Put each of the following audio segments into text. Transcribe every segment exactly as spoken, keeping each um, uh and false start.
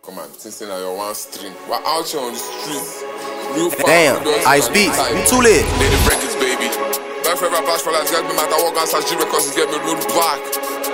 Come on, since then you're one stream. We're out here on the streets. Real Damn, Ice Beats, you too lit. Native records, baby. Back forever, blast for life, get me mad. I walk outside G records, get me road back.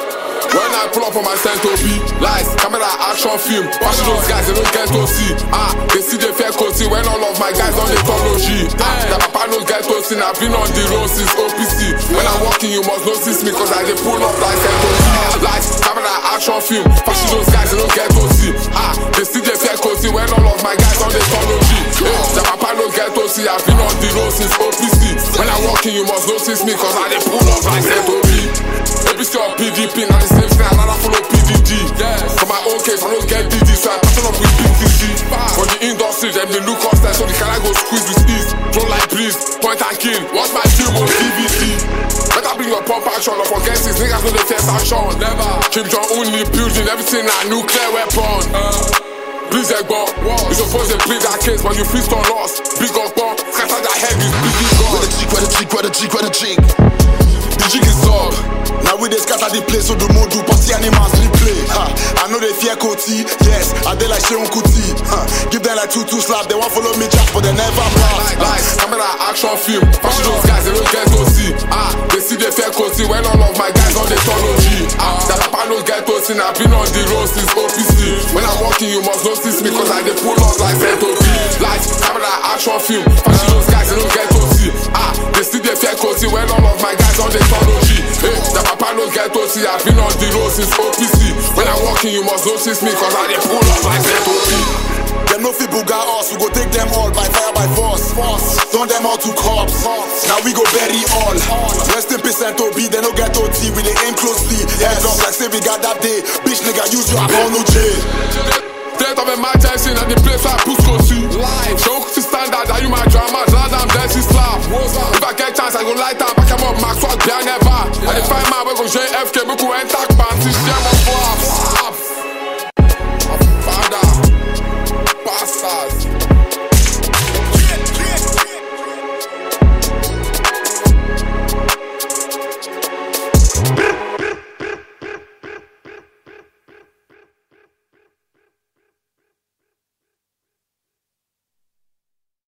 When I pull up on my center B, lights, camera, action film. Watch those guys, they don't get to see. Ah, they see the fair cozy when all of my guys on the technology. Ah, the papa don't get to see. I've been on the road since O P C. When I'm walking, you must notice me, cause I they pull up like center B. Lights, camera, action film. Watch those guys, they don't get to see. Ah, they see the fair cozy when all of my guys on the technology. Eh, the papa don't get to see. I've been on the road since O P C. When I'm walking, you must notice me, cause I they pull up like center B. A B C or P D P, now the same thing, another follow P D D. Yes. For my own case, I don't get D D, so I pattern up with P T C. For the industry, them they look upstairs, so the car go squeeze with ease. Throw like breeze, point and kill. What's my team on D V D? Better bring your pump action, don't forget this, niggas know the first action. Never. Kim Jong-un in the building, everything a nuclear weapon. Uh. Please, Egbo, you supposed to plead that case, but you feast on loss. Big up, scatter that head, is big gun. Where the jig, where the jig, where the jig, where the jig. The jig is up. Now we they scatter the place, so the mode do party animals replay. Ha, I know they fear Koti, yes, I they like Sheon Kuti. Ha, give them like two two slap, they want follow me jack, but they never pass. Lights, camera, action film. Fashion those guys, they don't get to see. Ah, they see the fair Koti when all of my guys on the technology. Ah, the papa don't get to see. I've been on the road since O P C. When I'm walking, you must notice me, cause I they pull up like Zeto B. Lights, camera, action film. Fashion those guys, they don't get to see. Ah, they see the fair Koti when all of my guys on the technology. Hey, the papa don't get to see. I've been on the road since O P C. When I'm walking, you must notice me, cause I they pull up like Zeto B. Them no fit buga us, we go take them all by fire by force. Turn them all to cops. Now we go bury all. Rest in peace and Toby, they no get O T, we they aim closely. Heads up like say we got that day. Bitch nigga, use your account, no jail. State of emergency and the place where I push go to live. Show to standard, that you my drama, land and bless his slap. If I get chance, I go light up, back him up, Max, what, never. And if I man, we go J F K, we go enter, man,